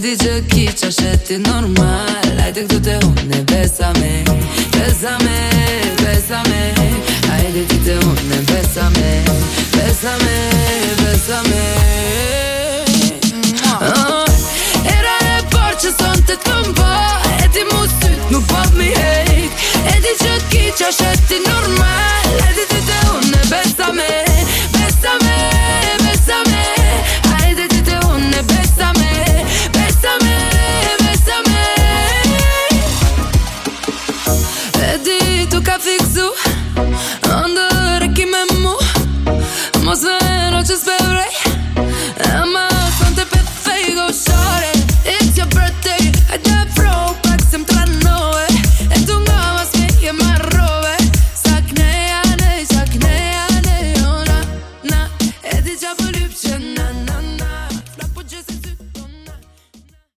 dice chi ci accetti normal. Haydi tu te une, bésame, bésame, bésame. Haydi tu te une, bésame, bésame.